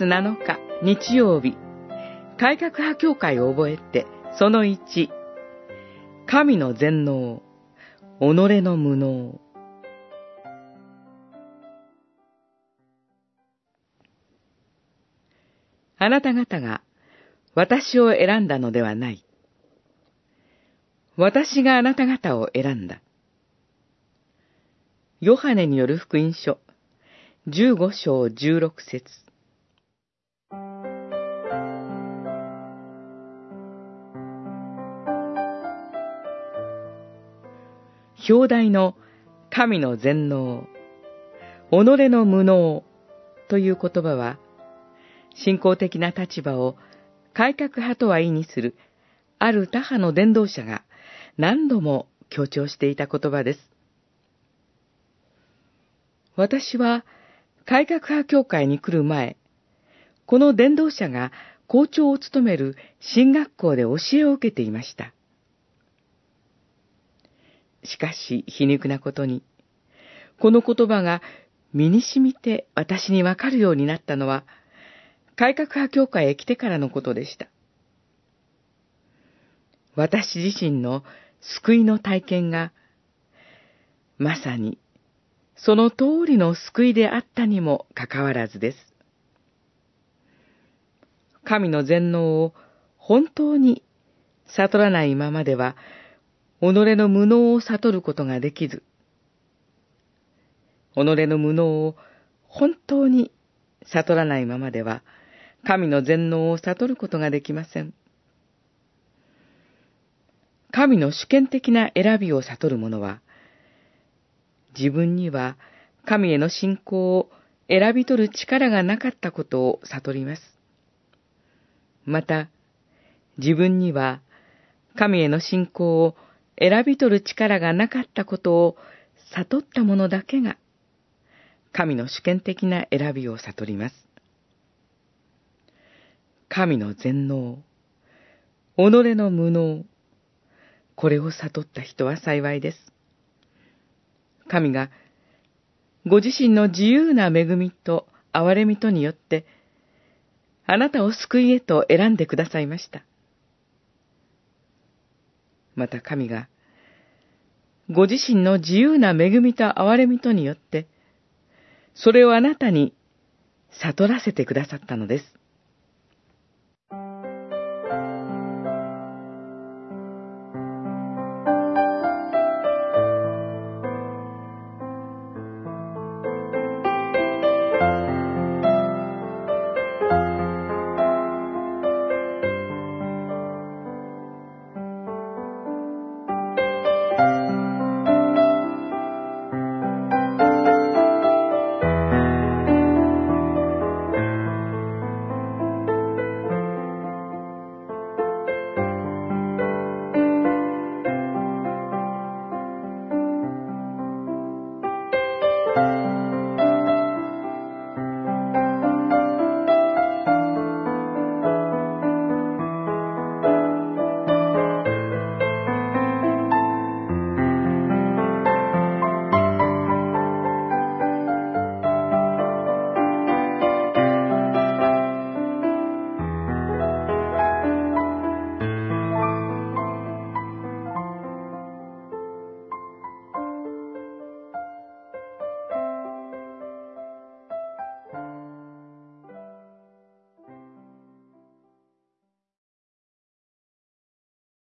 月7日日曜日、改革派教会を覚えて、その1、神の全能、己の無能。あなた方が私を選んだのではない。私があなた方を選んだ。ヨハネによる福音書、15章16節。表題の神の全能、己の無能という言葉は、信仰的な立場を改革派とは意にするある他派の伝道者が何度も強調していた言葉です。私は改革派教会に来る前、この伝道者が校長を務める神学校で教えを受けていました。しかし皮肉なことに、この言葉が身に染みて私にわかるようになったのは、改革派教会へ来てからのことでした。私自身の救いの体験が、まさにその通りの救いであったにもかかわらずです。神の全能を本当に悟らないままでは、己の無能を悟ることができず、己の無能を本当に悟らないままでは、神の全能を悟ることができません。神の主権的な選びを悟る者は、自分には神への信仰を選び取る力がなかったことを悟ります。また、自分には神への信仰を選び取る力がなかったことを悟った者だけが、神の主権的な選びを悟ります。神の全能、己の無能、これを悟った人は幸いです。神が、ご自身の自由な恵みと憐れみとによって、あなたを救いへと選んでくださいました。また神が、ご自身の自由な恵みと憐れみとによって、それをあなたに悟らせてくださったのです。